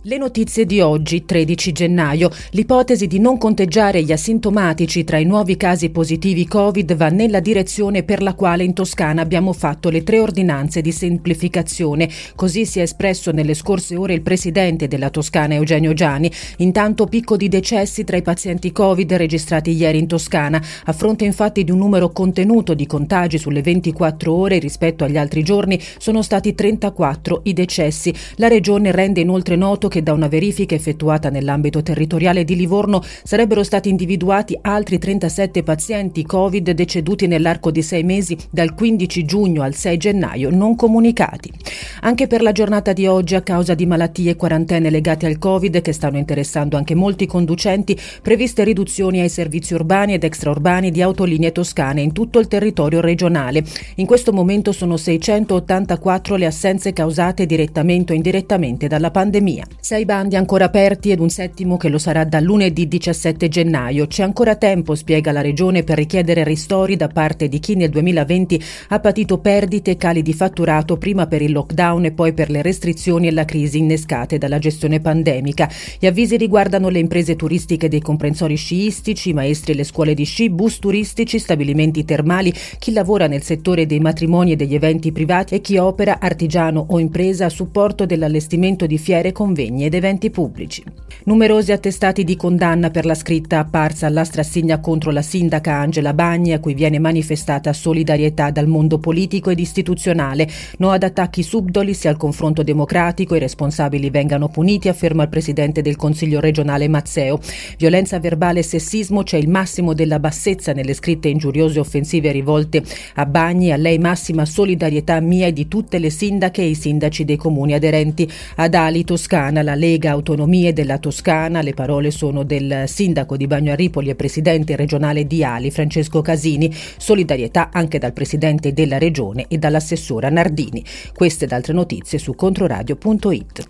Le notizie di oggi, 13 gennaio. L'ipotesi di non conteggiare gli asintomatici tra i nuovi casi positivi Covid va nella direzione per la quale in Toscana abbiamo fatto le 3 ordinanze di semplificazione. Così si è espresso nelle scorse ore il presidente della Toscana, Eugenio Giani. Intanto picco di decessi tra i pazienti Covid registrati ieri in Toscana. A fronte infatti di un numero contenuto di contagi sulle 24 ore rispetto agli altri giorni, sono stati 34 i decessi. La regione rende inoltre noto che da una verifica effettuata nell'ambito territoriale di Livorno sarebbero stati individuati altri 37 pazienti Covid deceduti nell'arco di 6 mesi dal 15 giugno al 6 gennaio non comunicati. Anche per la giornata di oggi, a causa di malattie e quarantene legate al Covid che stanno interessando anche molti conducenti, previste riduzioni ai servizi urbani ed extraurbani di autolinee toscane in tutto il territorio regionale. In questo momento sono 684 le assenze causate direttamente o indirettamente dalla pandemia. 6 bandi ancora aperti ed un 7° che lo sarà da lunedì 17 gennaio. C'è ancora tempo, spiega la Regione, per richiedere ristori da parte di chi nel 2020 ha patito perdite e cali di fatturato prima per il lockdown e poi per le restrizioni e la crisi innescate dalla gestione pandemica. Gli avvisi riguardano le imprese turistiche dei comprensori sciistici, i maestri e le scuole di sci, bus turistici, stabilimenti termali, chi lavora nel settore dei matrimoni e degli eventi privati e chi opera, artigiano o impresa, a supporto dell'allestimento di fiere, convegni ed eventi pubblici. Numerosi attestati di condanna per la scritta apparsa all'Astrassigna contro la sindaca Angela Bagni, a cui viene manifestata solidarietà dal mondo politico ed istituzionale. No ad attacchi subdoli, sia al confronto democratico, i responsabili vengano puniti, afferma il presidente del Consiglio regionale Mazzeo. Violenza verbale e sessismo, c'è il massimo della bassezza nelle scritte ingiuriose e offensive rivolte a Bagni. A lei massima solidarietà mia e di tutte le sindache e i sindaci dei comuni aderenti ad Ali Toscana, la Lega Autonomie della Toscana. Le parole sono del sindaco di Bagnaripoli e presidente regionale di Ali, Francesco Casini. Solidarietà anche dal presidente della regione e dall'assessora Nardini. Queste ed altre notizie su controradio.it.